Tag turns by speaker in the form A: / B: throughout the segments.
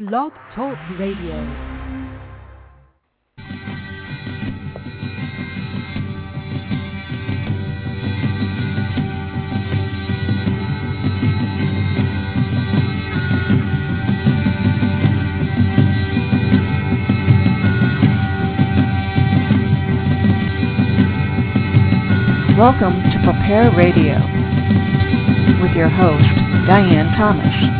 A: Blog Talk Radio.
B: Welcome to Prepare Radio with your host, Diane Thomas.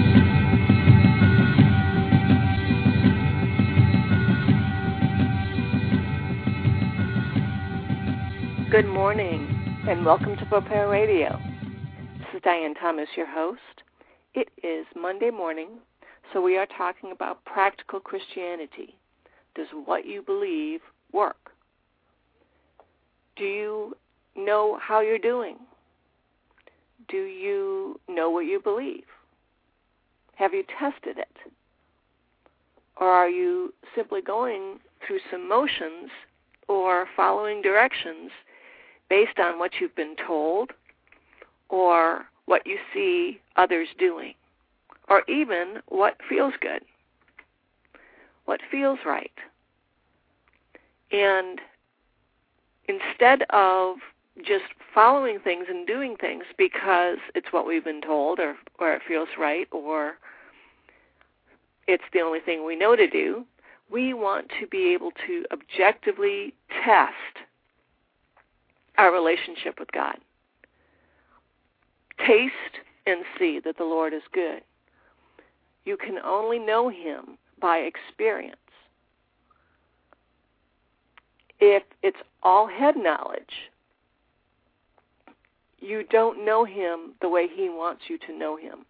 C: Good morning, and welcome to Prepare Radio. This is Diane Thomas, your host. It is Monday morning, so we are talking about practical Christianity. Does what you believe work? Do you know how you're doing? Do you know what you believe? Have you tested it? Or are you simply going through some motions or following directions based on what you've been told or what you see others doing, or even what feels good, what feels right? And instead of just following things and doing things because it's what we've been told or it feels right or it's the only thing we know to do, we want to be able to objectively test our relationship with God. Taste and see that the Lord is good. You can only know Him by experience. If it's all head knowledge, you don't know Him the way He wants you to know Him.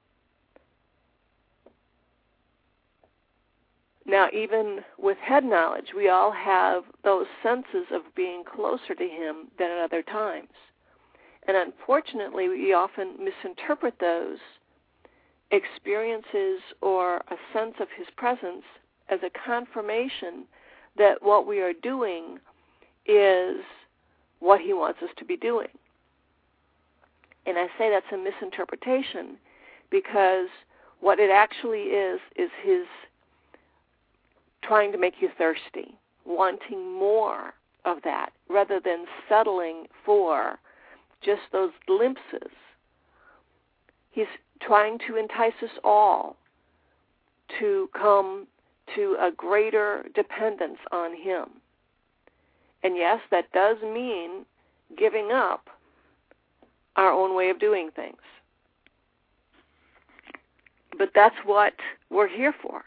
C: Now, even with head knowledge, we all have those senses of being closer to Him than at other times. And unfortunately, we often misinterpret those experiences or a sense of His presence as a confirmation that what we are doing is what He wants us to be doing. And I say that's a misinterpretation because what it actually is His trying to make you thirsty, wanting more of that, rather than settling for just those glimpses. He's trying to entice us all to come to a greater dependence on Him. And yes, that does mean giving up our own way of doing things. But that's what we're here for.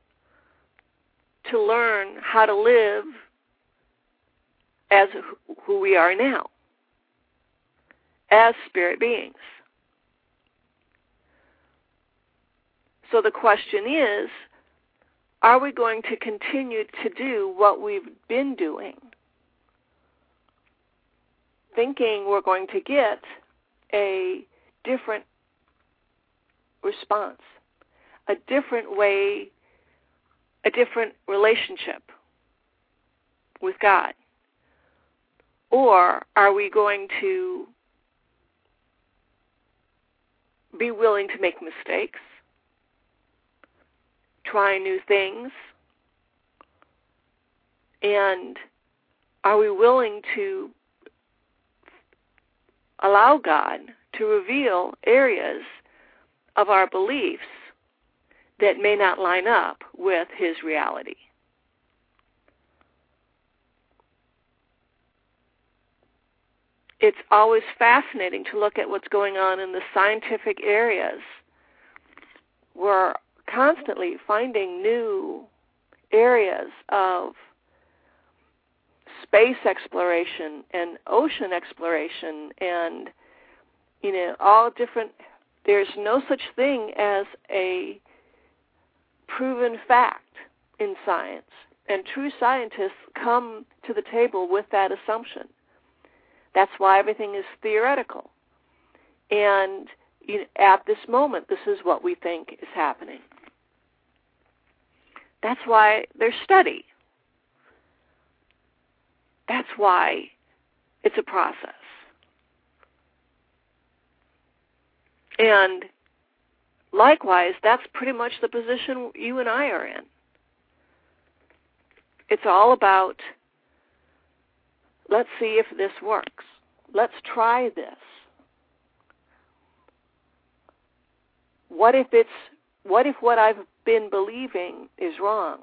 C: To learn how to live as who we are now, as spirit beings. So the question is, are we going to continue to do what we've been doing, thinking we're going to get a different response, a different way, a different relationship with God? Or are we going to be willing to make mistakes, try new things, and are we willing to allow God to reveal areas of our beliefs that may not line up with His reality? It's always fascinating to look at what's going on in the scientific areas. We're constantly finding new areas of space exploration and ocean exploration and, all different. There's no such thing as a proven fact in science, and true scientists come to the table with that assumption. That's why everything is theoretical. And at this moment, this is what we think is happening. That's why there's study. That's why it's a process. And likewise, that's pretty much the position you and I are in. It's all about, let's see if this works. Let's try this. What if what I've been believing is wrong?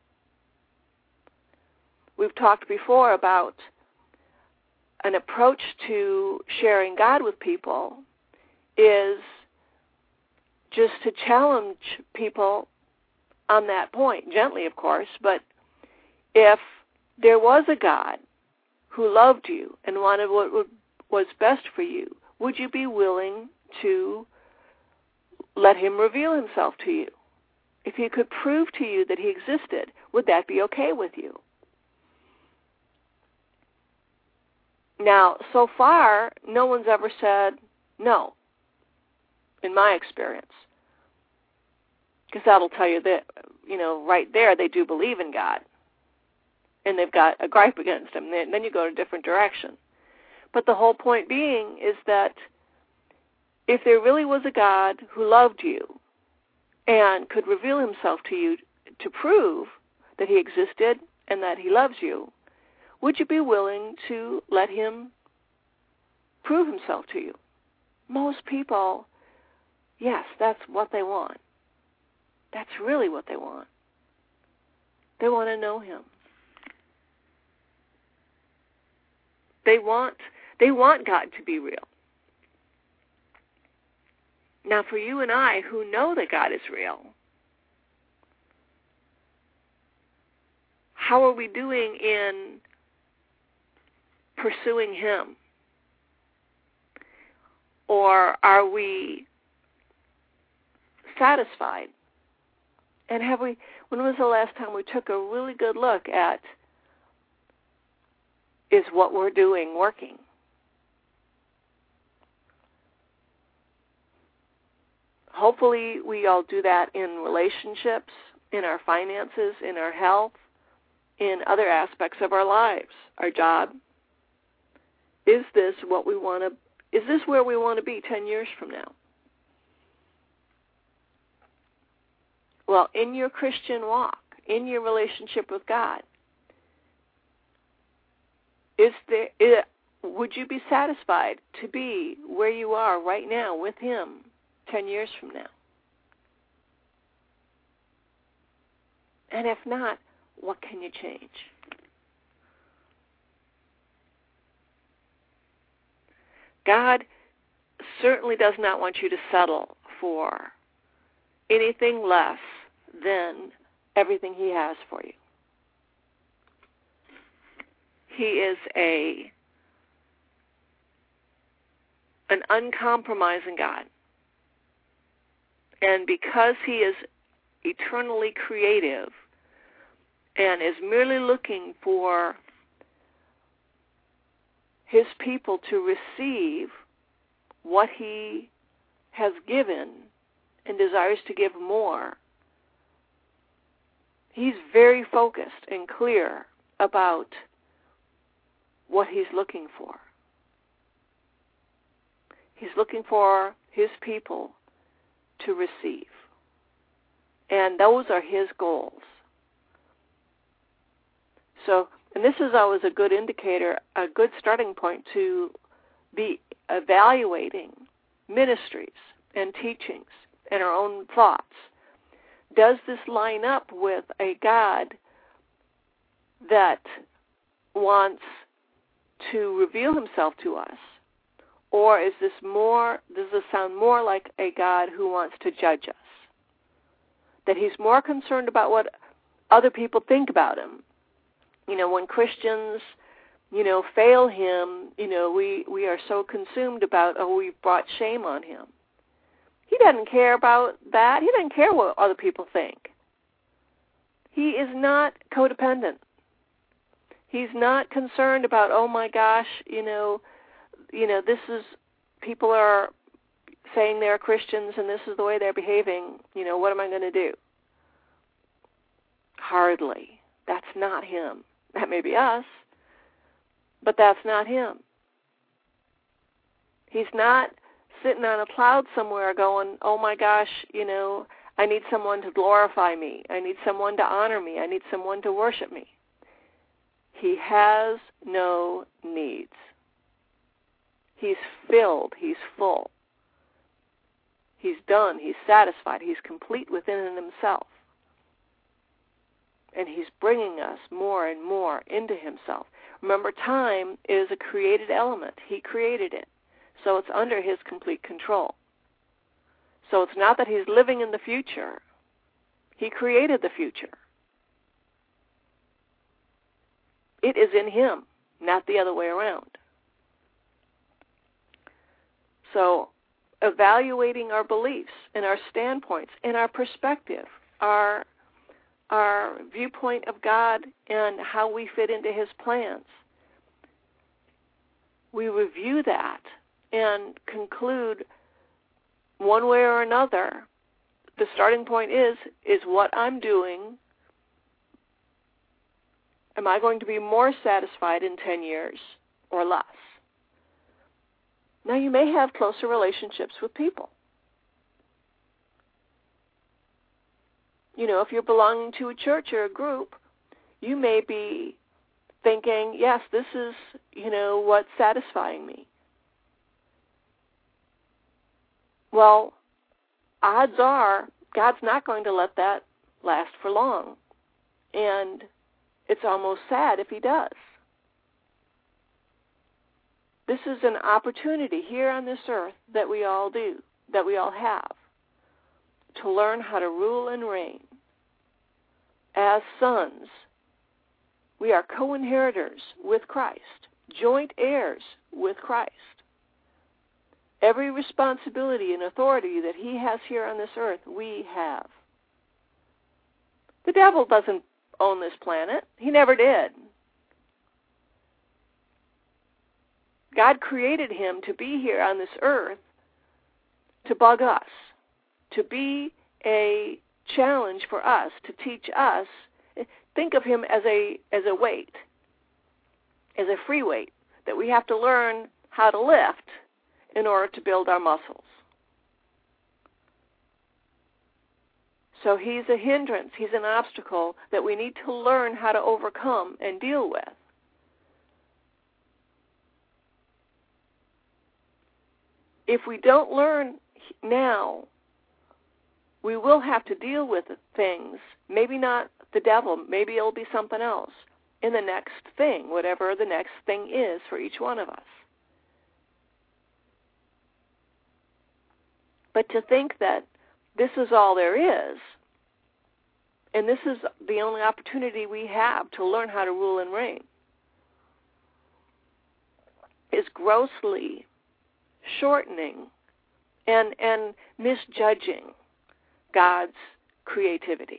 C: We've talked before about an approach to sharing God with people is just to challenge people on that point, gently, of course, but if there was a God who loved you and wanted what was best for you, would you be willing to let him reveal himself to you? If he could prove to you that he existed, would that be okay with you? Now, so far, no one's ever said no, in my experience. Because that'll tell you that, right there, they do believe in God. And they've got a gripe against him. Then you go in a different direction. But the whole point being is that if there really was a God who loved you and could reveal himself to you to prove that he existed and that he loves you, would you be willing to let him prove himself to you? Most people, yes, that's what they want. That's really what they want. They want to know him. They want God to be real. Now, for you and I who know that God is real, how are we doing in pursuing him? Or are we satisfied? And when was the last time we took a really good look at, is what we're doing working? Hopefully we all do that in relationships, in our finances, in our health, in other aspects of our lives, our job. Is this where we want to be 10 years from now? Well, in your Christian walk, in your relationship with God, would you be satisfied to be where you are right now with him 10 years from now? And if not, what can you change? God certainly does not want you to settle for anything less than everything he has for you. He is an uncompromising God. And because he is eternally creative and is merely looking for his people to receive what he has given and desires to give more, he's very focused and clear about what he's looking for. He's looking for his people to receive. And those are his goals. So, and this is always a good indicator, a good starting point to be evaluating ministries and teachings and our own thoughts. Does this line up with a God that wants to reveal himself to us? Or does this sound more like a God who wants to judge us? That he's more concerned about what other people think about him. When Christians, fail him, we are so consumed about, we've brought shame on him. He doesn't care about that. He doesn't care what other people think. He is not codependent. He's not concerned about, oh my gosh, this is, people are saying they're Christians and this is the way they're behaving. What am I going to do? Hardly. That's not him. That may be us, but that's not him. He's not sitting on a cloud somewhere going, oh my gosh, I need someone to glorify me. I need someone to honor me. I need someone to worship me. He has no needs. He's filled. He's full. He's done. He's satisfied. He's complete within himself. And he's bringing us more and more into himself. Remember, time is a created element. He created it. So it's under his complete control. So it's not that he's living in the future. He created the future. It is in him, not the other way around. So evaluating our beliefs and our standpoints and our perspective, our viewpoint of God and how we fit into his plans. We review that and conclude one way or another. The starting point is what I'm doing. Am I going to be more satisfied in 10 years or less? Now, you may have closer relationships with people. If you're belonging to a church or a group, you may be thinking, yes, this is, what's satisfying me. Well, odds are God's not going to let that last for long. And it's almost sad if he does. This is an opportunity here on this earth that we all have, to learn how to rule and reign. As sons, we are co-inheritors with Christ, joint heirs with Christ. Every responsibility and authority that he has here on this earth, we have. The devil doesn't own this planet. He never did. God created him to be here on this earth to bug us, to be a challenge for us, to teach us. Think of him as a weight, as a free weight that we have to learn how to lift in order to build our muscles. So he's a hindrance, he's an obstacle that we need to learn how to overcome and deal with. If we don't learn now, we will have to deal with things, maybe not the devil, maybe it'll be something else, in the next thing, whatever the next thing is for each one of us. But to think that this is all there is, and this is the only opportunity we have to learn how to rule and reign, is grossly shortening and misjudging God's creativity.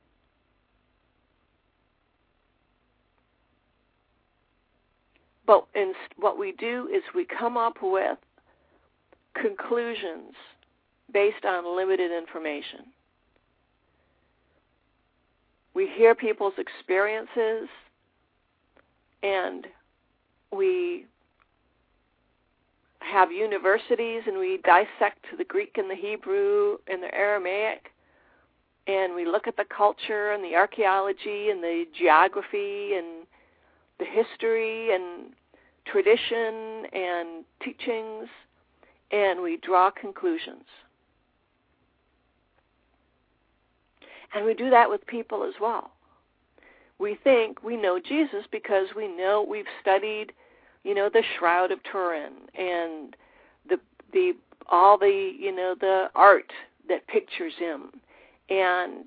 C: But what we do is we come up with conclusions based on limited information. We hear people's experiences, and we have universities, and we dissect the Greek and the Hebrew and the Aramaic, and we look at the culture and the archaeology and the geography and the history and tradition and teachings, and we draw conclusions. And we do that with people as well. We think we know Jesus because we know we've studied, the Shroud of Turin and the art that pictures him, and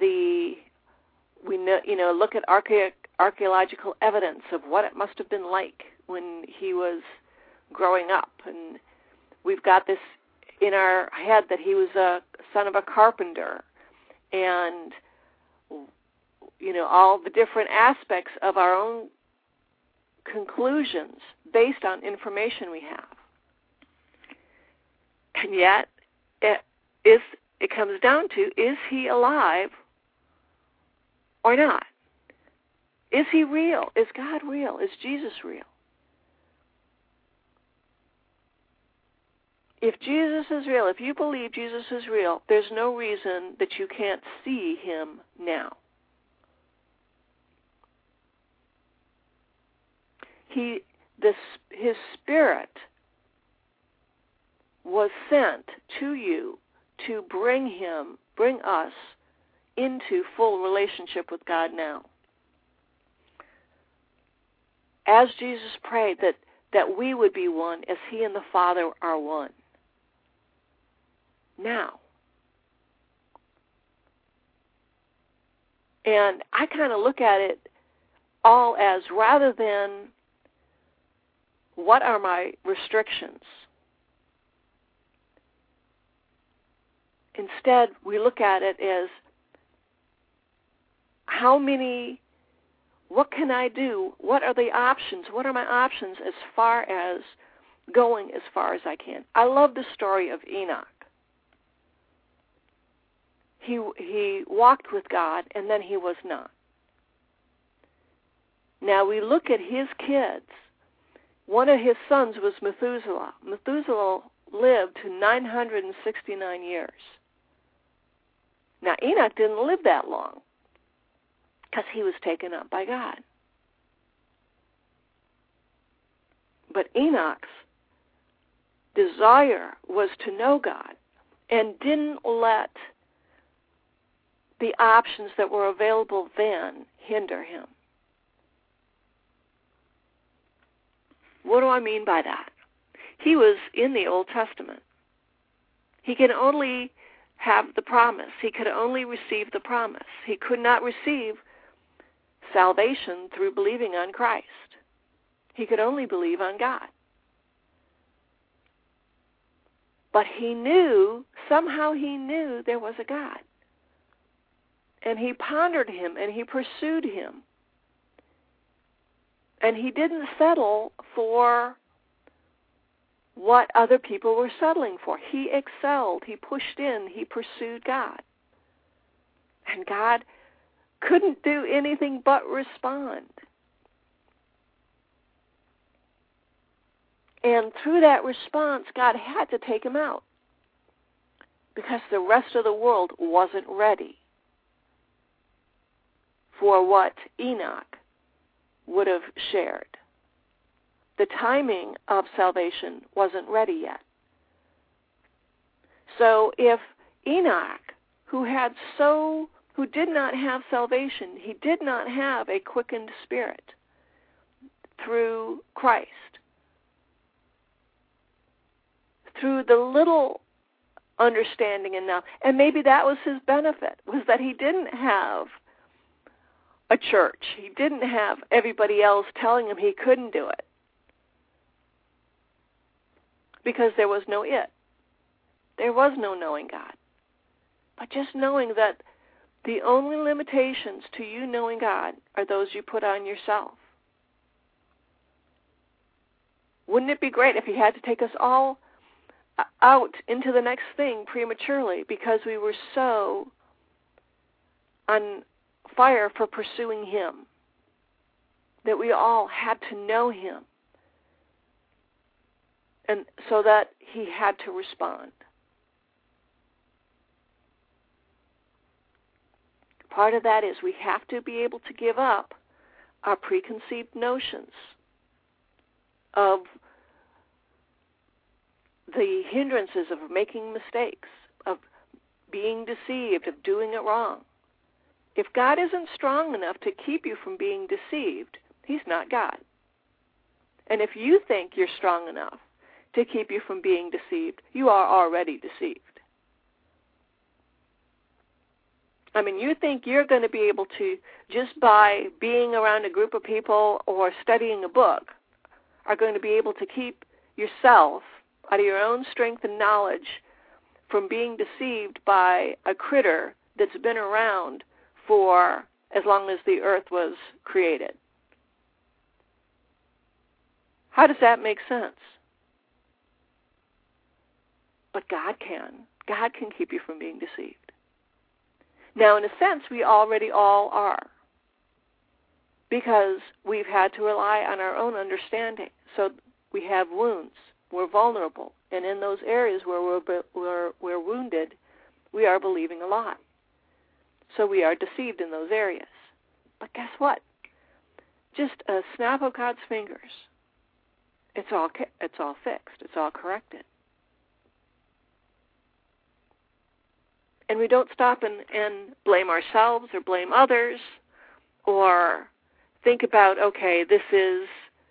C: look at archaeological evidence of what it must have been like when he was growing up, and we've got this in our head that he was a son of a carpenter, and all the different aspects of our own conclusions based on information we have. And yet, it comes down to, is he alive or not? Is he real? Is God real? Is Jesus real? if Jesus is real, if you believe Jesus is real, there's no reason that you can't see him now. His Spirit was sent to you to bring us into full relationship with God now. As Jesus prayed that we would be one as he and the Father are one. Now. And I kind of look at it all as, rather than what are my restrictions, instead we look at it as, what can I do? What are the options? What are my options as far as going as far as I can? I love the story of Enoch. He walked with God, and then he was not. Now we look at his kids. One of his sons was Methuselah. Methuselah lived to 969 years. Now Enoch didn't live that long because he was taken up by God. But Enoch's desire was to know God and didn't let the options that were available then hinder him. What do I mean by that? He was in the Old Testament. He can only have the promise. He could only receive the promise. He could not receive salvation through believing on Christ. He could only believe on God. But somehow he knew there was a God. And he pondered him, and he pursued him. And he didn't settle for what other people were settling for. He excelled. He pushed in. He pursued God. And God couldn't do anything but respond. And through that response, God had to take him out because the rest of the world wasn't ready for what Enoch would have shared. The timing of salvation wasn't ready yet. So if Enoch, who did not have salvation, he did not have a quickened spirit through Christ, through the little understanding and maybe that was his benefit, was that he didn't have a church. He didn't have everybody else telling him he couldn't do it because there was no it. There was no knowing God. But just knowing that the only limitations to you knowing God are those you put on yourself. Wouldn't it be great if he had to take us all out into the next thing prematurely because we were so on fire for pursuing him, that we all had to know him, and so that he had to respond. Part of that is we have to be able to give up our preconceived notions of the hindrances of making mistakes, of being deceived, of doing it wrong. If God isn't strong enough to keep you from being deceived, he's not God. And if you think you're strong enough to keep you from being deceived, you are already deceived. I mean, you think you're going to be able to, just by being around a group of people or studying a book, are going to be able to keep yourself, out of your own strength and knowledge, from being deceived by a critter that's been around for as long as the earth was created. How does that make sense? But God can. God can keep you from being deceived. Now, in a sense, we already all are, because we've had to rely on our own understanding. So we have wounds. We're vulnerable. And in those areas where we're wounded, we are believing a lie. So we are deceived in those areas. But guess what? Just a snap of God's fingers, it's all fixed. It's all corrected. And we don't stop and blame ourselves or blame others or think about, okay, this is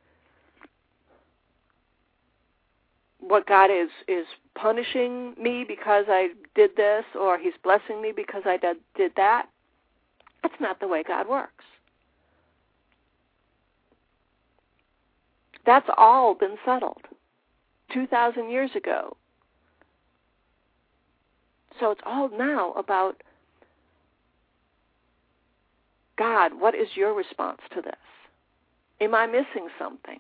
C: what God is punishing me because I did this, or he's blessing me because I did that. That's not the way God works. That's all been settled 2,000 years ago. So it's all now about, God, what is your response to this? Am I missing something?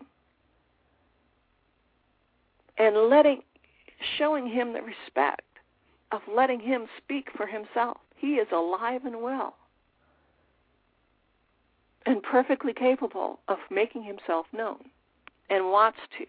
C: And showing him the respect of letting him speak for himself. He is alive and well and perfectly capable of making himself known and wants to.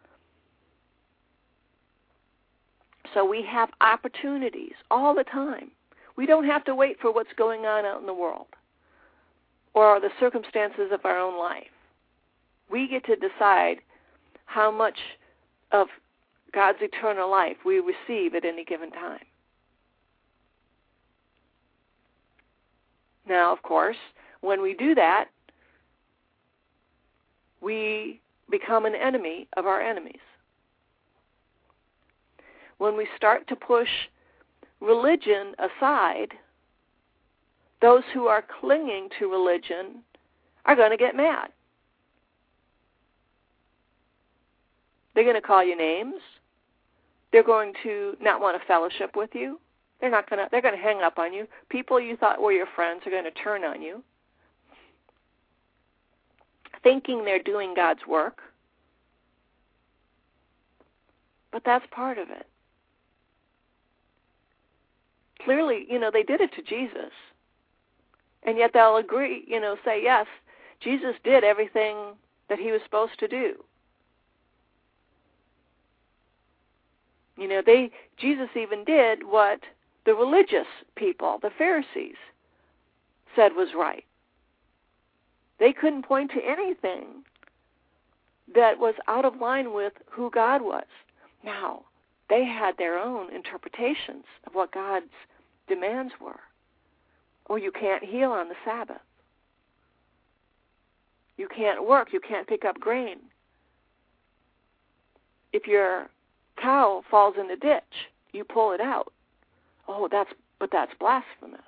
C: So we have opportunities all the time. We don't have to wait for what's going on out in the world or the circumstances of our own life. We get to decide how much of God's eternal life we receive at any given time. Now, of course, when we do that, we become an enemy of our enemies. When we start to push religion aside, those who are clinging to religion are going to get mad. They're going to call you names. They're going to not want to fellowship with you. They're going to hang up on you. People you thought were your friends are going to turn on you, thinking they're doing God's work. But that's part of it. Clearly, they did it to Jesus. And yet they'll agree, say, yes, Jesus did everything that he was supposed to do. Jesus even did what the religious people, the Pharisees, said was right. They couldn't point to anything that was out of line with who God was. Now, they had their own interpretations of what God's demands were. Or you can't heal on the Sabbath. You can't work. You can't pick up grain. If your cow falls in the ditch, you pull it out. Oh, that's blasphemous.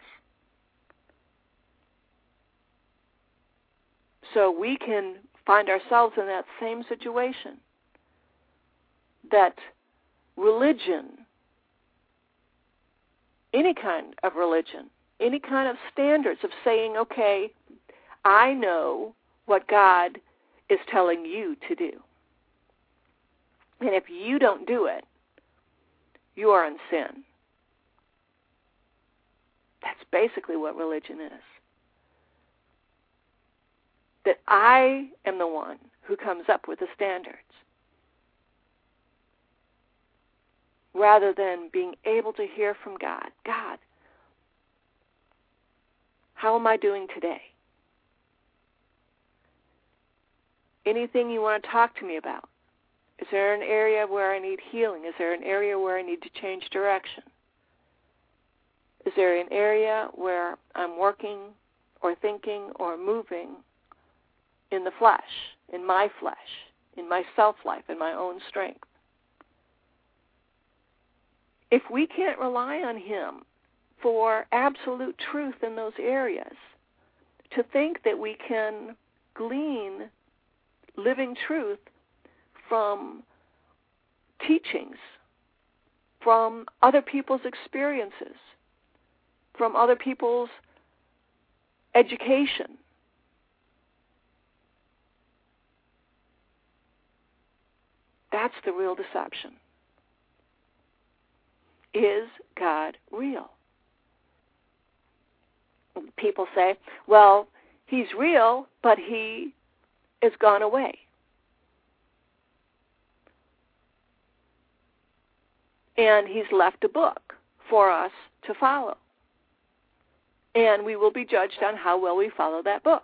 C: So we can find ourselves in that same situation. That religion, any kind of religion, any kind of standards of saying, okay, I know what God is telling you to do. And if you don't do it, you are in sin. That's basically what religion is. That I am the one who comes up with the standards, rather than being able to hear from God. God, how am I doing today? Anything you want to talk to me about? Is there an area where I need healing? Is there an area where I need to change direction? Is there an area where I'm working or thinking or moving in the flesh, in my self-life, in my own strength? If we can't rely on him for absolute truth in those areas, to think that we can glean living truth from teachings, from other people's experiences, from other people's education, that's the real deception. Is God real? People say, well, he's real, but he is gone away. And he's left a book for us to follow. And we will be judged on how well we follow that book.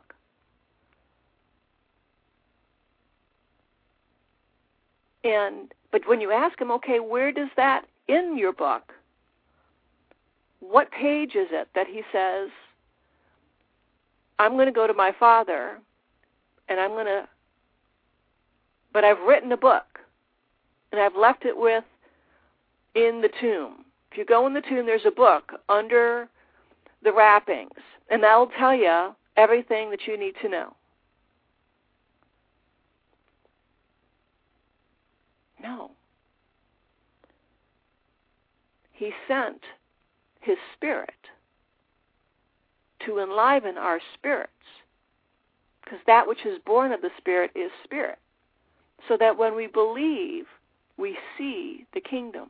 C: But when you ask him, okay, where does that in your book? What page is it that he says, I'm going to go to my Father, and but I've written a book, and I've left it in the tomb. If you go in the tomb, there's a book under the wrappings, and that'll tell you everything that you need to know. No. He sent his Spirit to enliven our spirits, because that which is born of the Spirit is spirit, so that when we believe, we see the kingdom.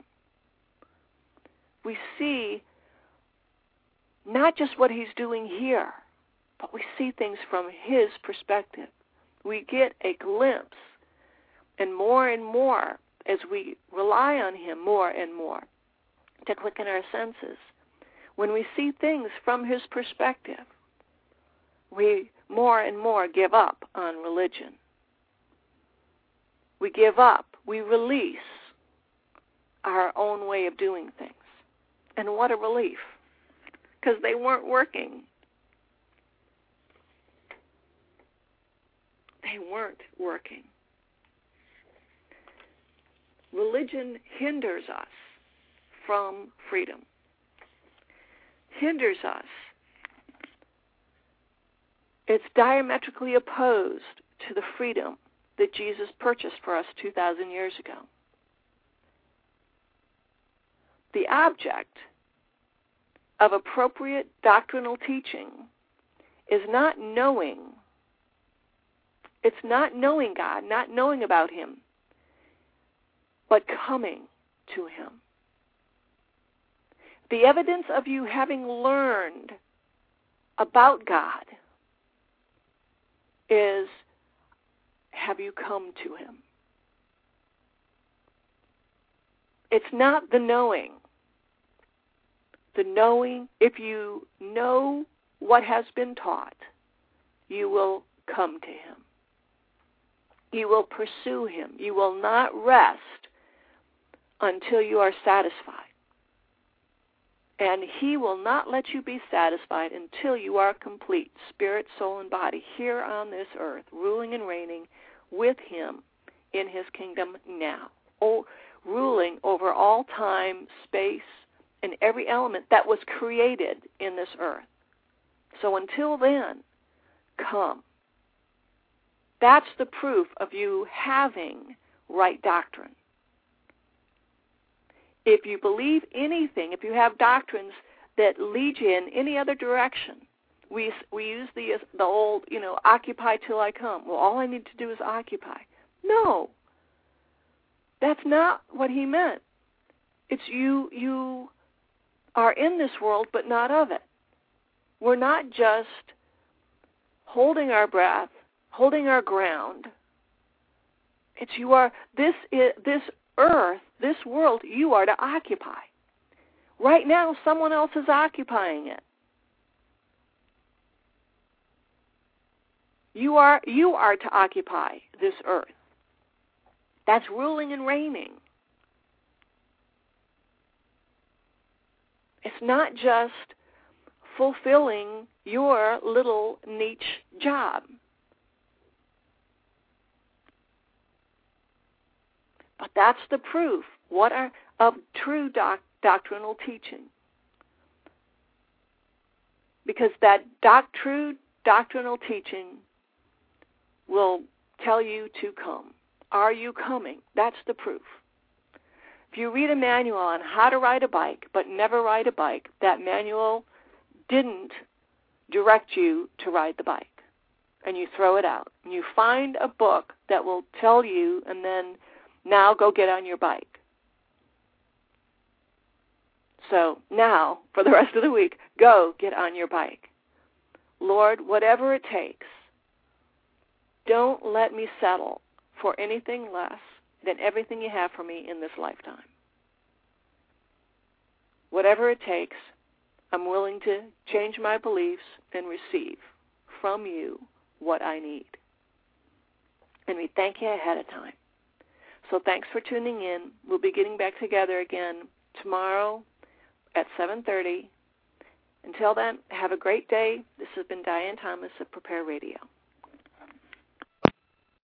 C: We see not just what he's doing here, but we see things from his perspective. We get a glimpse, and more as we rely on him more and more to quicken our senses. When we see things from his perspective, we more and more give up on religion. We give up. We release our own way of doing things. And what a relief, because they weren't working. They weren't working. Religion hinders us from freedom. Hinders us. It's diametrically opposed to the freedom that Jesus purchased for us 2,000 years ago. The object of appropriate doctrinal teaching is not knowing. It's not knowing God, not knowing about him, but coming to him. The evidence of you having learned about God is, have you come to him? It's not the knowing. The knowing, if you know what has been taught, you will come to him. You will pursue him. You will not rest until you are satisfied. And he will not let you be satisfied until you are complete, spirit, soul, and body, here on this earth, ruling and reigning with him in his kingdom now, ruling over all time, space, and every element that was created in this earth. So until then, come. That's the proof of you having right doctrine. If you believe anything, if you have doctrines that lead you in any other direction, we use the old, occupy till I come. Well, all I need to do is occupy. No, that's not what he meant. It's you are in this world, but not of it. We're not just holding our breath, holding our ground. It's you are this earth, this world, you are to occupy. Right now, someone else is occupying it. You are to occupy this earth. That's ruling and reigning. It's not just fulfilling your little niche job. But that's the proof of true doctrinal teaching. Because that true doctrinal teaching will tell you to come. Are you coming? That's the proof. If you read a manual on how to ride a bike but never ride a bike, that manual didn't direct you to ride the bike. And you throw it out. And you find a book that will tell you, and then now go get on your bike. So now, for the rest of the week, go get on your bike. Lord, whatever it takes, don't let me settle for anything less than everything you have for me in this lifetime. whatever it takes, I'm willing to change my beliefs and receive from you what I need. And we thank you ahead of time. So thanks for tuning in. We'll be getting back together again tomorrow at 7:30. Until then, have a great day. This has been Diane Thomas of Prepare Radio.